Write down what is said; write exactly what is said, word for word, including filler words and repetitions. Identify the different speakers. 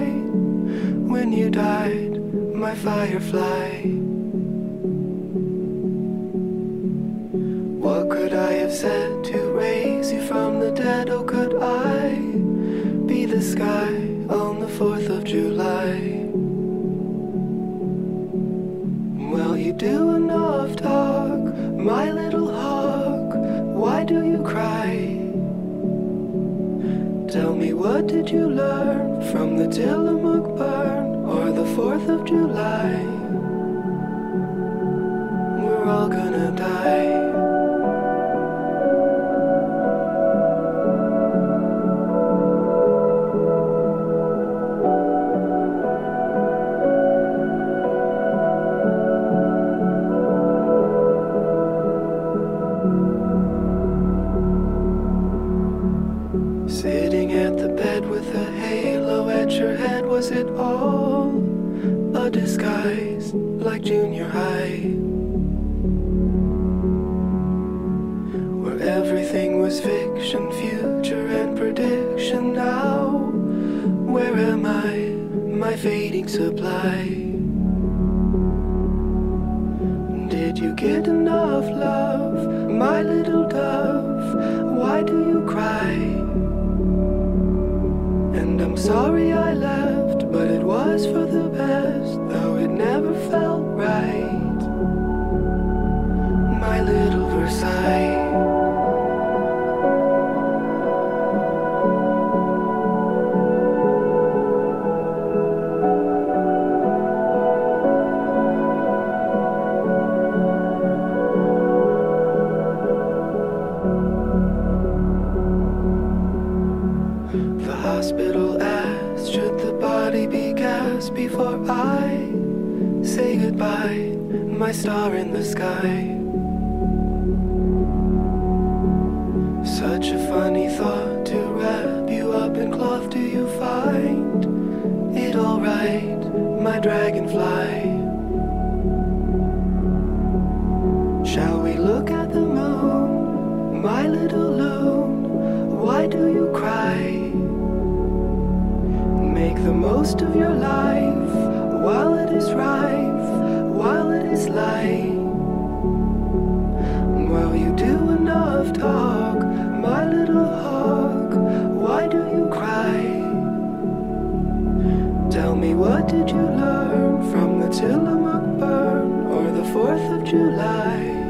Speaker 1: night when you died, my firefly. What could I have said to raise you from the dead? Oh, could I be the sky on the fourth of July? Well, you do enough talk, my little hawk. Why do you cry? Tell me, what did you learn from the Tillamook burn or the fourth of July? We're all gonna die. Sitting at the bed with a halo at your head, was it all a disguise like junior high? Where everything was fiction, future and prediction. Now, where am I, my fading supply? Did you get enough love, my little dove? Why do you cry? And I'm sorry I left, but it was for the best, though it never felt right. My little Versailles. The hospital asked, should the body be cast before I say goodbye, my star in the sky? Such a funny thought to wrap you up in cloth. Do you find it alright, my dragonfly? Shall we look at the moon, my little loon? Why do you cry? Make the most of your life while it is rife, while it is light. While you do enough talk, my little hawk, why do you cry? Tell me, what did you learn from the Tillamook burn or the fourth of July?